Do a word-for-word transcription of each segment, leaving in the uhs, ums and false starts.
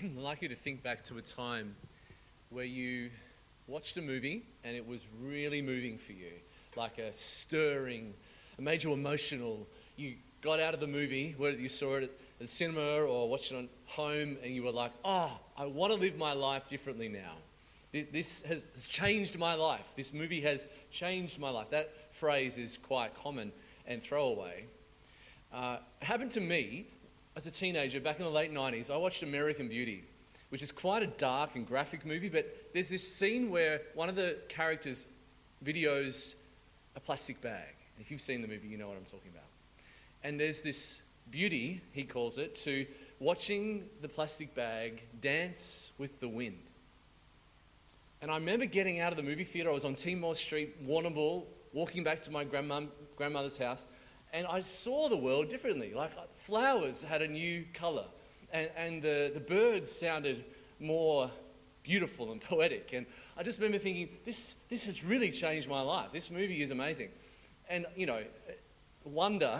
I'd like you to think back to a time where you watched a movie and it was really moving for you, like a stirring, it made you emotional. You got out of the movie, whether you saw it at the cinema or watched it on home, and you were like, oh, I want to live my life differently now. This has changed my life. This movie has changed my life. That phrase is quite common and throwaway. Uh, it happened to me as a teenager back in the late nineties. I watched American Beauty, which is quite a dark and graphic movie, but there's this scene where one of the characters videos a plastic bag. If you've seen the movie, you know what I'm talking about. And there's this beauty, he calls it, to watching the plastic bag dance with the wind. And I remember getting out of the movie theatre. I was on Timor Street, Warrnambool, walking back to my grandmum, grandmother's house, and I saw the world differently. Like flowers had a new colour, and, and the, the birds sounded more beautiful and poetic. And I just remember thinking, this, this has really changed my life. This movie is amazing. And, you know, wonder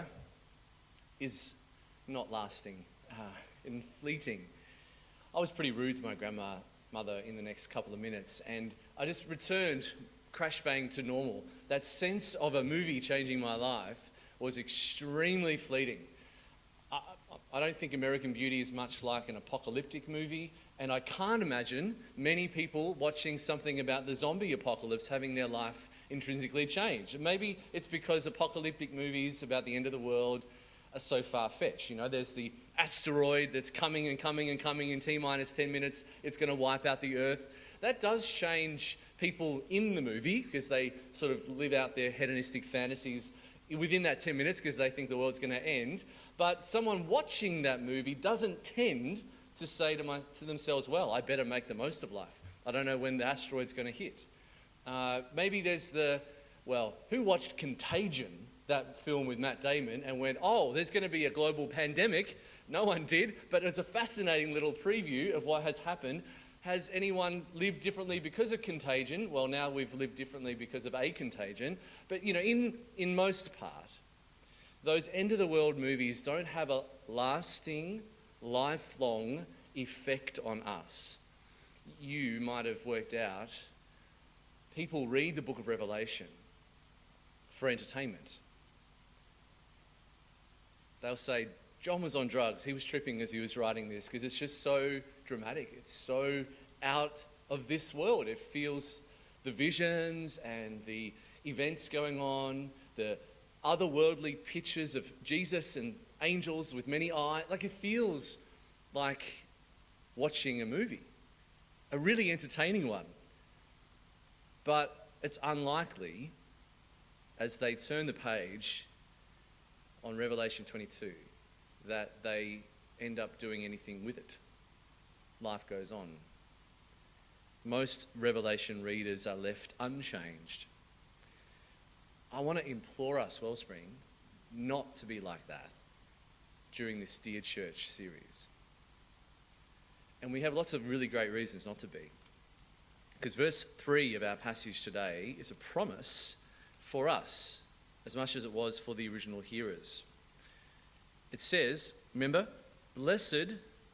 is not lasting uh, and fleeting. I was pretty rude to my grandma mother in the next couple of minutes, and I just returned crash bang to normal. That sense of a movie changing my life was extremely fleeting. I, I don't think American Beauty is much like an apocalyptic movie, and I can't imagine many people watching something about the zombie apocalypse having their life intrinsically changed. Maybe it's because apocalyptic movies about the end of the world are so far-fetched. You know, there's the asteroid that's coming and coming and coming in T minus ten minutes. It's going to wipe out the Earth. That does change people in the movie because they sort of live out their hedonistic fantasies within that ten minutes because they think the world's going to end. But someone watching that movie doesn't tend to say to, my, to themselves, well, I better make the most of life. I don't know when the asteroid's going to hit. Uh, maybe there's the, well, who watched Contagion, that film with Matt Damon, and went, oh, there's going to be a global pandemic? No one did, but it's a fascinating little preview of what has happened. Has anyone lived differently because of Contagion? Well, now we've lived differently because of a contagion. But, you know, in, in most part, those end-of-the-world movies don't have a lasting, lifelong effect on us. You might have worked out, people read the book of Revelation for entertainment. They'll say, John was on drugs. He was tripping as he was writing this because it's just so dramatic. It's so out of this world. It feels the visions and the events going on, the otherworldly pictures of Jesus and angels with many eyes. Like it feels like watching a movie, a really entertaining one. But it's unlikely as they turn the page on Revelation twenty-two that they end up doing anything with it. Life goes on. Most Revelation readers are left unchanged. I want to implore us, Wellspring, not to be like that during this Dear Church series. And we have lots of really great reasons not to be. Because verse three of our passage today is a promise for us as much as it was for the original hearers. It says, remember, blessed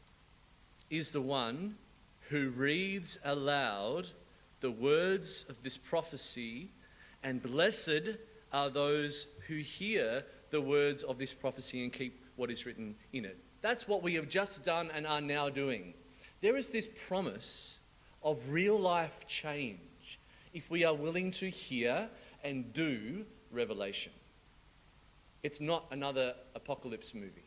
is the one who reads aloud the words of this prophecy, and blessed are those who hear the words of this prophecy and keep what is written in it. That's what we have just done and are now doing. There is this promise of real life change if we are willing to hear and do Revelation. It's not another apocalypse movie.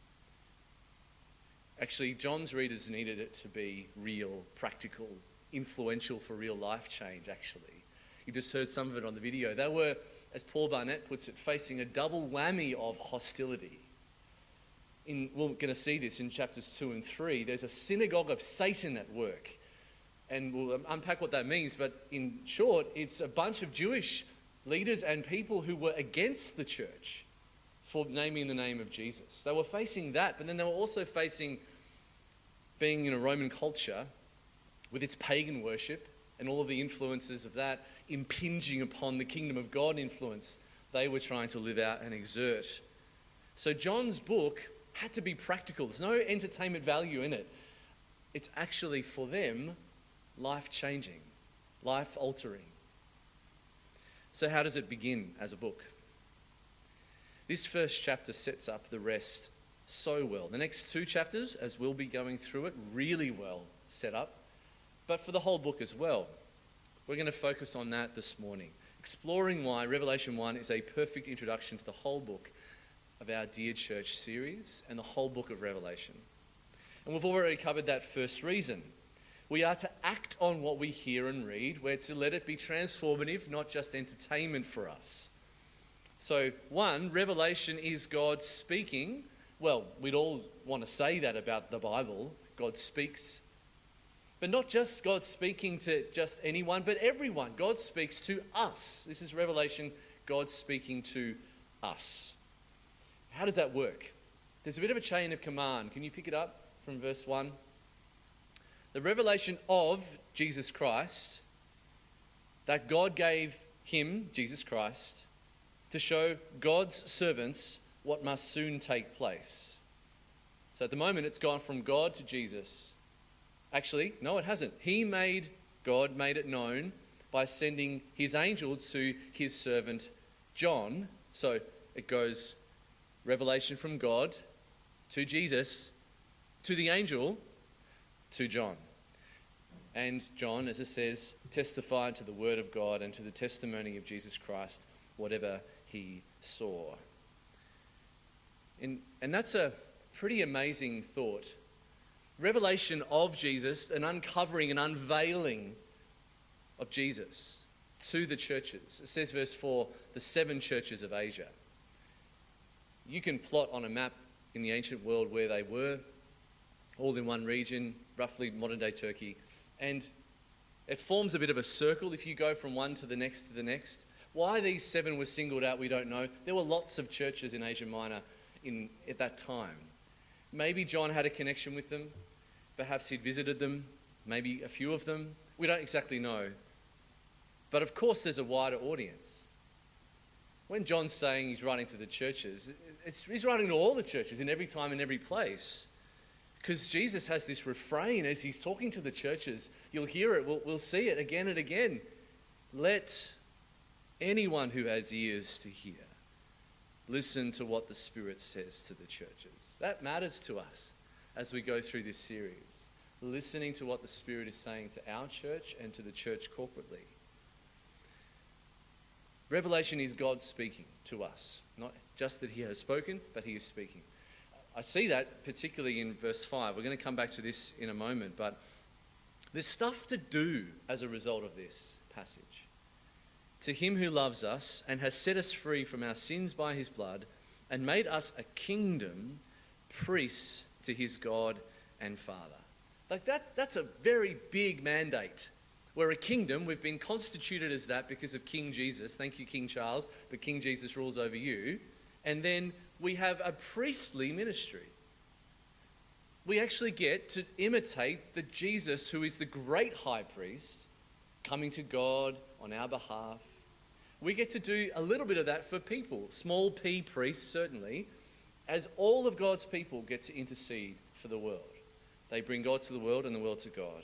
Actually, John's readers needed it to be real, practical, influential for real life change, actually. You just heard some of it on the video. They were, as Paul Barnett puts it, facing a double whammy of hostility. In, we're going to see this in chapters two and three. There's a synagogue of Satan at work. And we'll unpack what that means. But in short, it's a bunch of Jewish leaders and people who were against the church for naming the name of Jesus. They were facing that, but then they were also facing being in a Roman culture with its pagan worship and all of the influences of that impinging upon the kingdom of God influence they were trying to live out and exert. So John's book had to be practical. There's no entertainment value in it. it's actually for them life-changing, life-altering. So how does it begin as a book? This first chapter sets up the rest so well. The next two chapters, as we'll be going through it, really well set up, but for the whole book as well. We're going to focus on that this morning, exploring why Revelation one is a perfect introduction to the whole book of our Dear Church series and the whole book of Revelation. And we've already covered that first reason. We are to act on what we hear and read. We're to let it be transformative, not just entertainment for us. So, one, Revelation is God speaking. Well, we'd all want to say that about the Bible. God speaks. But not just God speaking to just anyone, but everyone. God speaks to us. This is Revelation, God speaking to us. How does that work? There's a bit of a chain of command. Can you pick it up from verse one? The revelation of Jesus Christ, that God gave him, Jesus Christ, to show God's servants what must soon take place. So at the moment it's gone from God to Jesus. Actually, no, it hasn't. He made, God made it known by sending his angel to his servant John. So it goes revelation from God to Jesus, to the angel, to John. And John, as it says, testified to the word of God and to the testimony of Jesus Christ, whatever he saw. And, and that's a pretty amazing thought. Revelation of Jesus, an uncovering, an unveiling of Jesus to the churches. It says, verse four, the seven churches of Asia. You can plot on a map in the ancient world where they were, all in one region, roughly modern-day Turkey. And it forms a bit of a circle if you go from one to the next to the next. Why these seven were singled out, we don't know. There were lots of churches in Asia Minor in, at that time. Maybe John had a connection with them. Perhaps he'd visited them. Maybe a few of them. We don't exactly know. But of course there's a wider audience. When John's saying he's writing to the churches, it's, he's writing to all the churches in every time and every place. Because Jesus has this refrain as he's talking to the churches. You'll hear it, we'll, we'll see it again and again. Let anyone who has ears to hear listen to what the Spirit says to the churches. That matters to us as we go through this series. Listening to what the Spirit is saying to our church and to the church corporately. Revelation is God speaking to us. Not just that he has spoken, but he is speaking. I see that particularly in verse five. We're going to come back to this in a moment, but there's stuff to do as a result of this passage. To him who loves us and has set us free from our sins by his blood and made us a kingdom, priests to his God and Father. Like that, that's a very big mandate. We're a kingdom. We've been constituted as that because of King Jesus. Thank you, King Charles, but King Jesus rules over you. And then we have a priestly ministry. We actually get to imitate the Jesus who is the great high priest coming to God on our behalf. We get to do a little bit of that for people, small p priests certainly, as all of God's people get to intercede for the world. They bring God to the world and the world to God.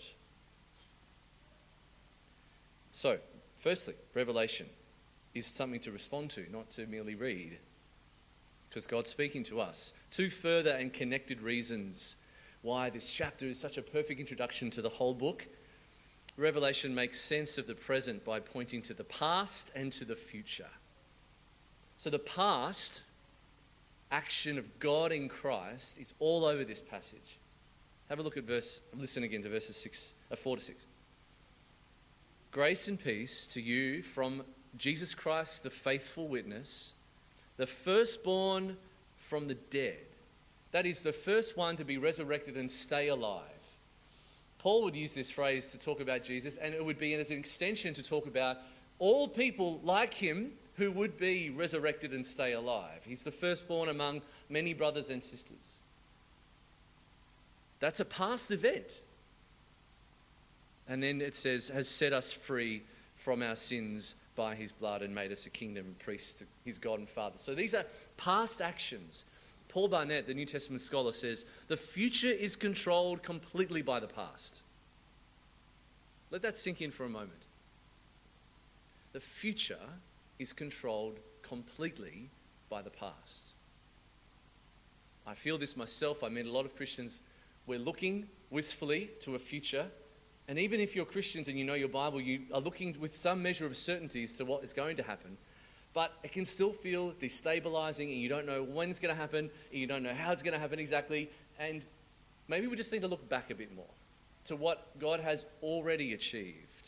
So, firstly, Revelation is something to respond to, not to merely read. Because God's speaking to us. Two further and connected reasons why this chapter is such a perfect introduction to the whole book. Revelation makes sense of the present by pointing to the past and to the future. So the past action of God in Christ is all over this passage. Have a look at verse, listen again to verses six, uh, four to six. Grace and peace to you from Jesus Christ, the faithful witness, the firstborn from the dead. That is the first one to be resurrected and stay alive. Paul would use this phrase to talk about Jesus, and it would be as an extension to talk about all people like him who would be resurrected and stay alive. He's the firstborn among many brothers and sisters. That's a past event. And then it says, has set us free from our sins by his blood and made us a kingdom and priests to his God and Father. So these are past actions, Paul Barnett, the New Testament scholar, says, the future is controlled completely by the past. Let that sink in for a moment. The future is controlled completely by the past. I feel this myself. I meet a lot of Christians. We're looking wistfully to a future. And even if you're Christians and you know your Bible, you are looking with some measure of certainty as to what is going to happen. But it can still feel destabilizing, and you don't know when it's going to happen, and you don't know how it's going to happen exactly. And maybe we just need to look back a bit more to what God has already achieved.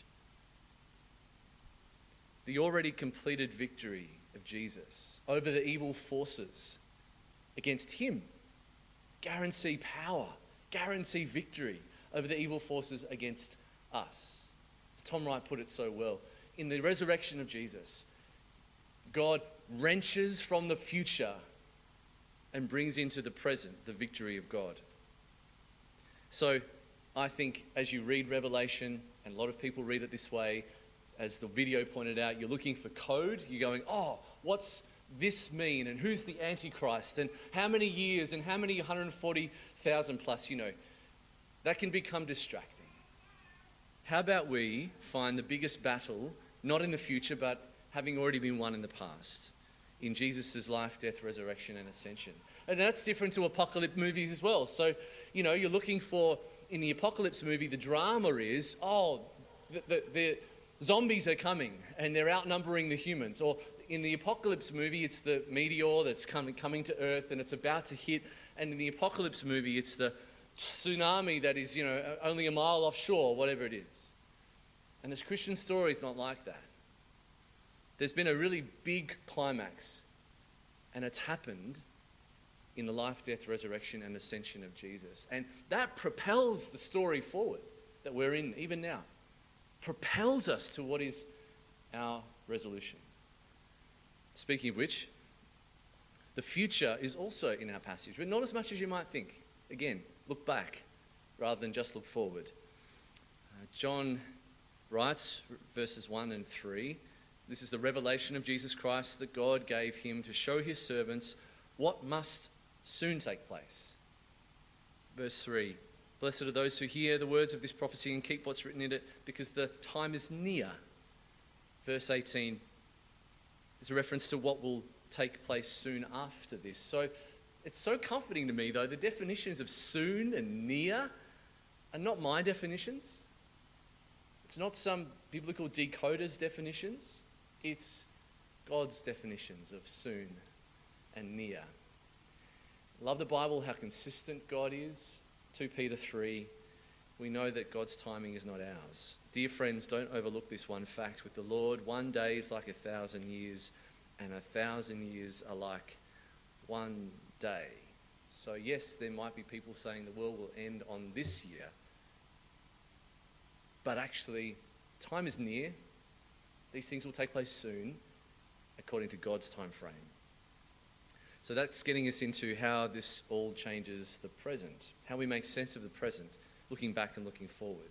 The already completed victory of Jesus over the evil forces against him. Guarantee power, guarantee victory over the evil forces against us. As Tom Wright put it so well, in the resurrection of Jesus, God wrenches from the future and brings into the present the victory of God. So I think as you read Revelation, and a lot of people read it this way, as the video pointed out, you're looking for code. You're going, oh, what's this mean? And who's the Antichrist? And how many years? And how many one hundred forty thousand plus, you know. That can become distracting. How about we find the biggest battle, not in the future, but having already been won in the past, in Jesus' life, death, resurrection, and ascension. And that's different to apocalypse movies as well. So, you know, you're looking for, in the apocalypse movie, the drama is, oh, the, the, the zombies are coming and they're outnumbering the humans. Or in the apocalypse movie, it's the meteor that's coming, coming to Earth and it's about to hit. And in the apocalypse movie, it's the tsunami that is, you know, only a mile offshore, whatever it is. And this Christian story is not like that. There's been a really big climax, and it's happened in the life, death, resurrection, and ascension of Jesus. And that propels the story forward that we're in even now. Propels us to what is our resolution. Speaking of which, the future is also in our passage, but not as much as you might think. Again, look back rather than just look forward. Uh, John writes, verses one and three, this is the revelation of Jesus Christ that God gave him to show his servants what must soon take place. Verse three, blessed are those who hear the words of this prophecy and keep what's written in it, because the time is near. Verse eighteen is a reference to what will take place soon after this. So it's so comforting to me, though, the definitions of soon and near are not my definitions. It's not some biblical decoder's definitions. It's God's definitions of soon and near. Love the Bible, how consistent God is. Second Peter three, we know that God's timing is not ours. Dear friends, don't overlook this one fact. With the Lord, one day is like a thousand years, and a thousand years are like one day. So yes, there might be people saying the world will end on this year, but actually, time is near. These things will take place soon, according to God's time frame. So that's getting us into how this all changes the present, how we make sense of the present, looking back and looking forward.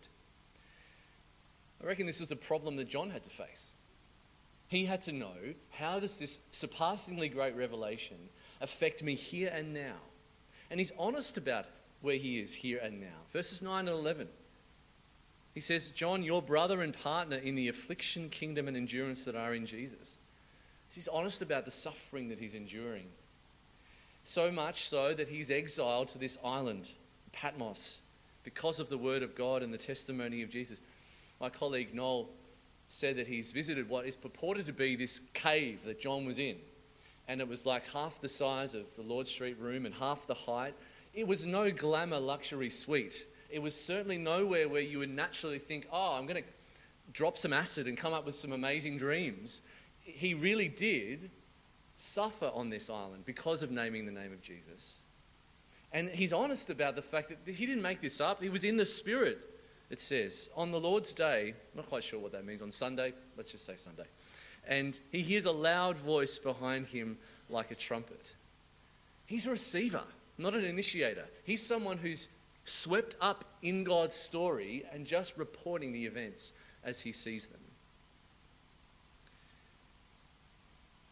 I reckon this was a problem that John had to face. He had to know, how does this surpassingly great revelation affect me here and now? And he's honest about where he is here and now. Verses nine and eleven. He says, John, your brother and partner in the affliction, kingdom, and endurance that are in Jesus. He's honest about the suffering that he's enduring. So much so that he's exiled to this island, Patmos, because of the word of God and the testimony of Jesus. My colleague Noel said that he's visited what is purported to be this cave that John was in. And it was like half the size of the Lord Street room and half the height. It was no glamour luxury suite. It was certainly nowhere where you would naturally think, oh, I'm going to drop some acid and come up with some amazing dreams. He really did suffer on this island because of naming the name of Jesus. And he's honest about the fact that he didn't make this up. He was in the Spirit, it says. On the Lord's day, I'm not quite sure what that means, on Sunday, let's just say Sunday. And he hears a loud voice behind him like a trumpet. He's a receiver, not an initiator. He's someone who's swept up in God's story and just reporting the events as he sees them.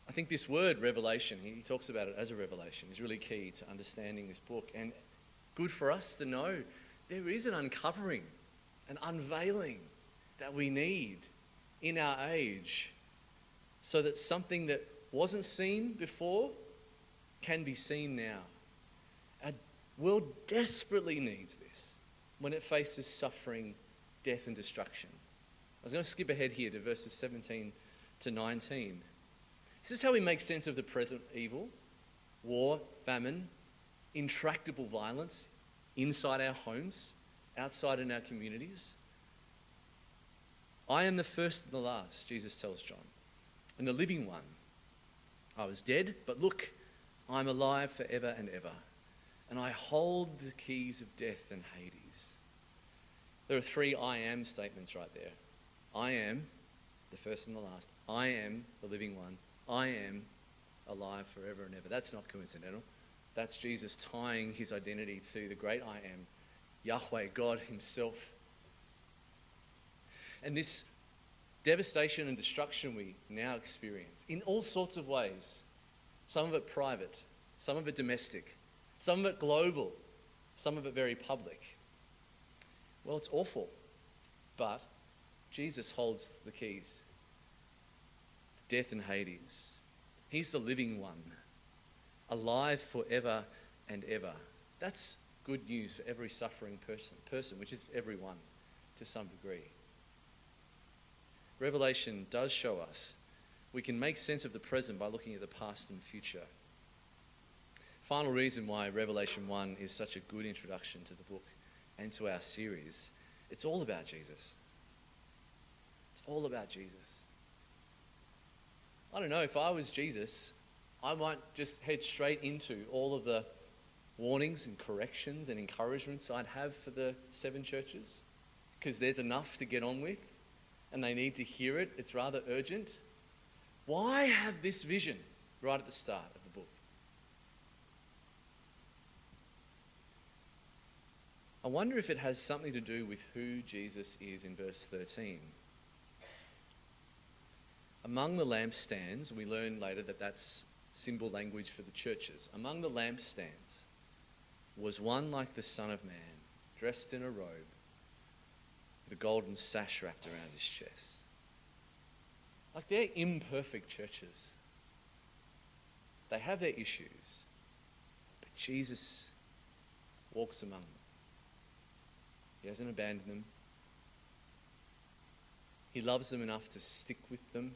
I think this word, revelation, he talks about it as a revelation, is really key to understanding this book. And good for us to know there is an uncovering, an unveiling that we need in our age so that something that wasn't seen before can be seen now. Our world desperately needs this when it faces suffering, death and destruction. I was going to skip ahead here to verses seventeen to nineteen. This is how we make sense of the present evil: war, famine, intractable violence inside our homes, outside in our communities. I am the first and the last, Jesus tells John, and the living one. I was dead, but look, I'm alive forever and ever, and I hold the keys of death and Hades. There are three I am statements right there. I am the first and the last. I am the living one. I am alive forever and ever. That's not coincidental. That's Jesus tying his identity to the great I am, Yahweh, God himself. And this devastation and destruction we now experience in all sorts of ways, some of it private, some of it domestic, some of it global, some of it very public. Well, it's awful, but Jesus holds the keys to death and Hades. He's the living one, alive forever and ever. That's good news for every suffering person, person, which is everyone to some degree. Revelation does show us we can make sense of the present by looking at the past and future. Final reason why Revelation one is such a good introduction to the book and to our series, it's all about Jesus. It's all about Jesus. I don't know, if I was Jesus, I might just head straight into all of the warnings and corrections and encouragements I'd have for the seven churches, because there's enough to get on with and they need to hear it. It's rather urgent. Why have this vision right at the start of the book? I wonder if it has something to do with who Jesus is in verse thirteen. Among the lampstands, we learn later that that's symbol language for the churches. Among the lampstands was one like the Son of Man, dressed in a robe, with a golden sash wrapped around his chest. Like, they're imperfect churches. They have their issues, but Jesus walks among them. He hasn't abandoned them. He loves them enough to stick with them.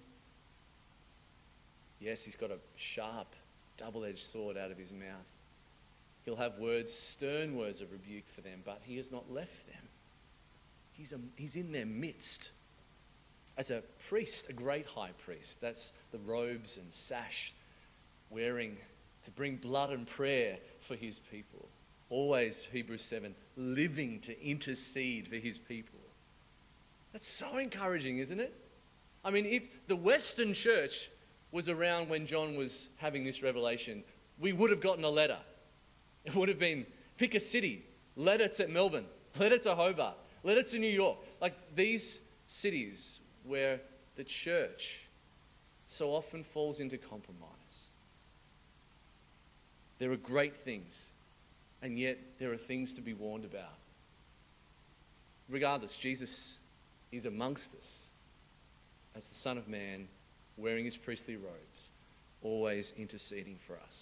Yes, he's got a sharp, double-edged sword out of his mouth. He'll have words, stern words of rebuke for them, but he has not left them. He's, a, he's in their midst. As a priest, a great high priest, that's the robes and sash wearing to bring blood and prayer for his people. Always, Hebrews seven, living to intercede for his people. That's so encouraging, isn't it? I mean, if the Western church was around when John was having this revelation, we would have gotten a letter. It would have been, pick a city, letter to Melbourne, letter to Hobart, letter to New York. Like these cities where the church so often falls into compromise. There are great things, and yet there are things to be warned about. Regardless, Jesus is amongst us as the Son of Man, wearing his priestly robes, always interceding for us.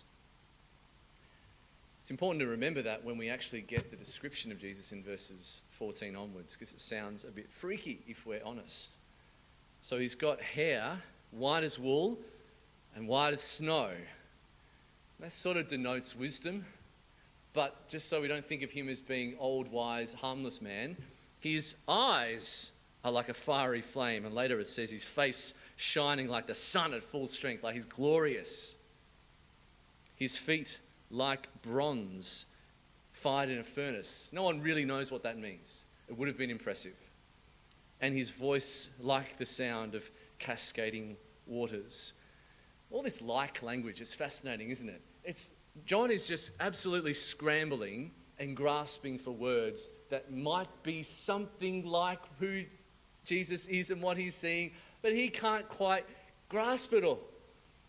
It's important to remember that when we actually get the description of Jesus in verses fourteen onwards, because it sounds a bit freaky if we're honest. So he's got hair white as wool and white as snow. That sort of denotes wisdom, but just so we don't think of him as being old, wise, harmless man, his eyes are like a fiery flame, and later it says his face shining like the sun at full strength, like he's glorious. His feet like bronze fired in a furnace. No one really knows what that means. It would have been impressive. And his voice like the sound of cascading waters. All this like language is fascinating, isn't it? It's John is just absolutely scrambling and grasping for words that might be something like who Jesus is and what he's seeing, but he can't quite grasp it all.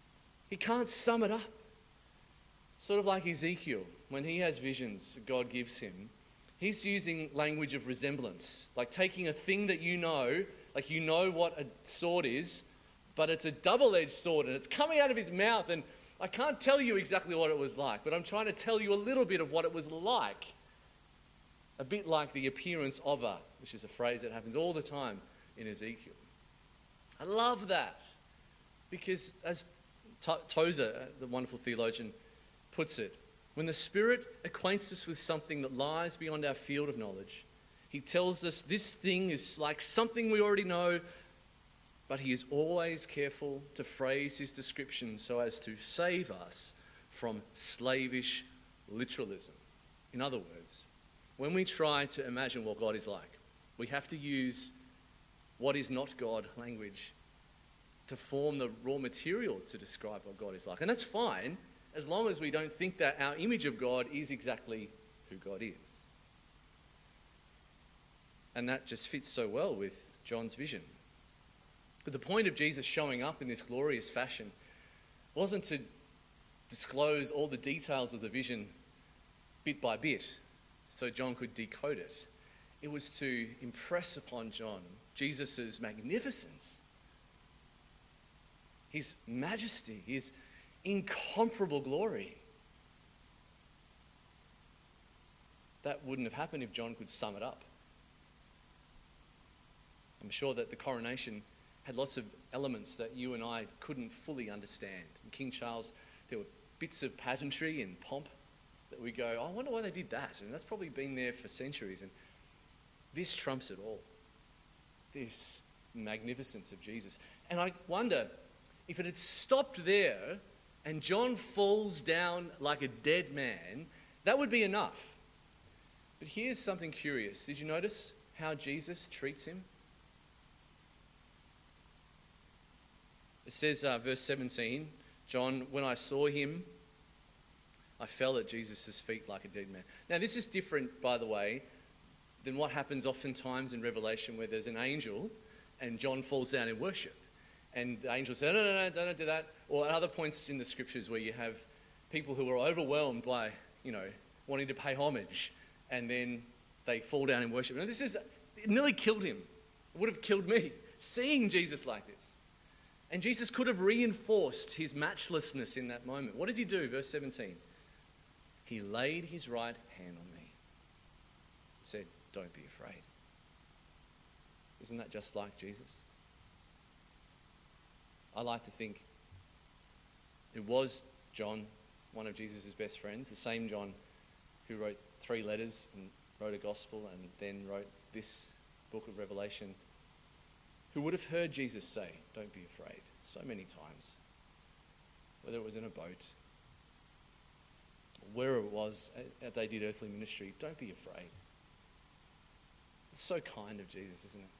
He can't sum it up. Sort of like Ezekiel, when he has visions God gives him, he's using language of resemblance, like taking a thing that you know, like you know what a sword is, but it's a double-edged sword and it's coming out of his mouth, and I can't tell you exactly what it was like, but I'm trying to tell you a little bit of what it was like. A bit like the appearance of a, which is a phrase that happens all the time in Ezekiel. I love that because as Tozer, the wonderful theologian, puts it, when the Spirit acquaints us with something that lies beyond our field of knowledge, he tells us this thing is like something we already know, but he is always careful to phrase his description so as to save us from slavish literalism. In other words, when we try to imagine what God is like, we have to use what is not God language to form the raw material to describe what God is like. And that's fine, as long as we don't think that our image of God is exactly who God is. And that just fits so well with John's vision. But the point of Jesus showing up in this glorious fashion wasn't to disclose all the details of the vision bit by bit so John could decode it. It was to impress upon John Jesus' magnificence, his majesty, his incomparable glory. That wouldn't have happened if John could sum it up. I'm sure that the coronation had lots of elements that you and I couldn't fully understand. In King Charles, there were bits of pageantry and pomp that we go, oh, I wonder why they did that. And that's probably been there for centuries. And this trumps it all. This magnificence of Jesus. And I wonder if it had stopped there and John falls down like a dead man, that would be enough. But here's something curious. Did you notice how Jesus treats him? It says, uh, verse seventeen, John, when I saw him, I fell at Jesus' feet like a dead man. Now, this is different, by the way, than what happens oftentimes in Revelation where there's an angel and John falls down in worship. And the angel says, no, no, no, don't do that. Or at other points in the scriptures where you have people who are overwhelmed by, you know, wanting to pay homage, and then they fall down in worship. Now, this is, it nearly killed him. It would have killed me, seeing Jesus like this. And Jesus could have reinforced his matchlessness in that moment. What does he do? Verse seventeen. He laid his right hand on me and said, don't be afraid. Isn't that just like Jesus? I like to think it was John, one of Jesus' best friends, the same John who wrote three letters and wrote a gospel and then wrote this book of Revelation, who would have heard Jesus say, don't be afraid, so many times. Whether it was in a boat, or where it was that they did earthly ministry, don't be afraid. It's so kind of Jesus, isn't it?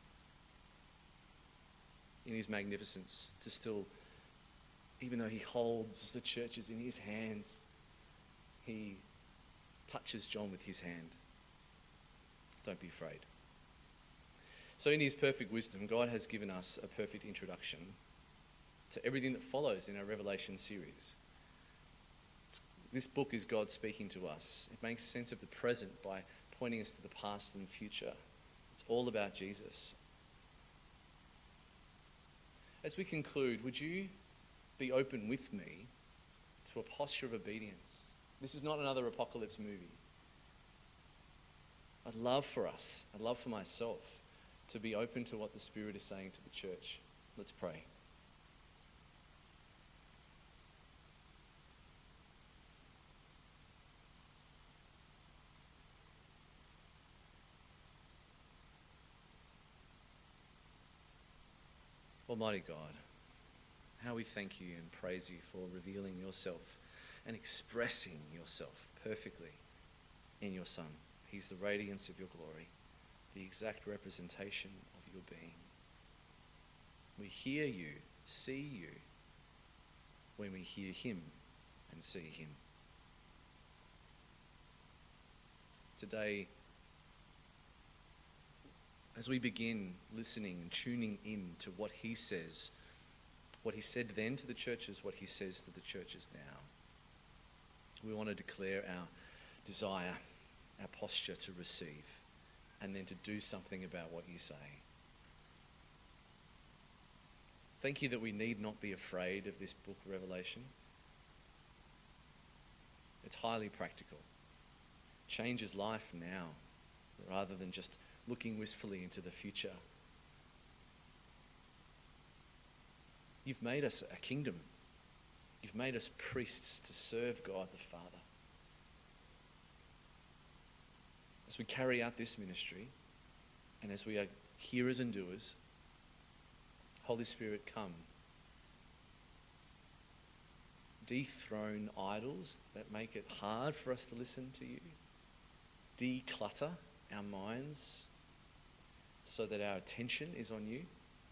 In his magnificence, to still, even though he holds the churches in his hands, he touches John with his hand. Don't be afraid. So in his perfect wisdom, God has given us a perfect introduction to everything that follows in our Revelation series. It's, this book is God speaking to us. It makes sense of the present by pointing us to the past and future. It's all about Jesus. As we conclude, would you be open with me to a posture of obedience? This is not another apocalypse movie. I'd love for us, I'd love for myself to be open to what the Spirit is saying to the church. Let's pray. Almighty God, how we thank you and praise you for revealing yourself and expressing yourself perfectly in your Son. He's the radiance of your glory, the exact representation of your being. We hear you, see you, when we hear him and see him. Today, as we begin listening and tuning in to what he says What he said then to the churches, what he says to the churches now. We want to declare our desire, our posture to receive, and then to do something about what you say. Thank you that we need not be afraid of this book, Revelation. It's highly practical. Changes life now, rather than just looking wistfully into the future. You've made us a kingdom. You've made us priests to serve God the Father. As we carry out this ministry, and as we are hearers and doers, Holy Spirit, come. Dethrone idols that make it hard for us to listen to you. Declutter our minds so that our attention is on you.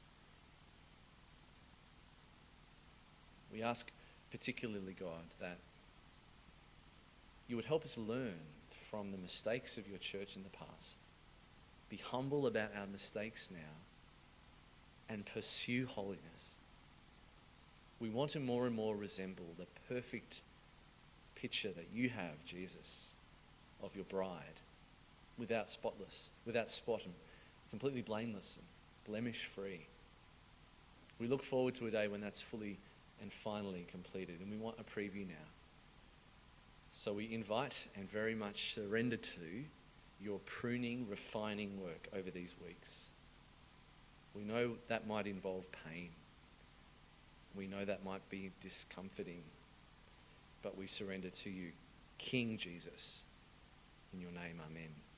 We ask particularly, God, that you would help us learn from the mistakes of your church in the past. Be humble about our mistakes now and pursue holiness. We want to more and more resemble the perfect picture that you have, Jesus, of your bride, without spotless, without spot, and completely blameless and blemish-free. We look forward to a day when that's fully and finally completed, and we want a preview now. So we invite and very much surrender to your pruning, refining work over these weeks. We know that might involve pain. We know that might be discomforting, but we surrender to you, King Jesus. In your name, amen.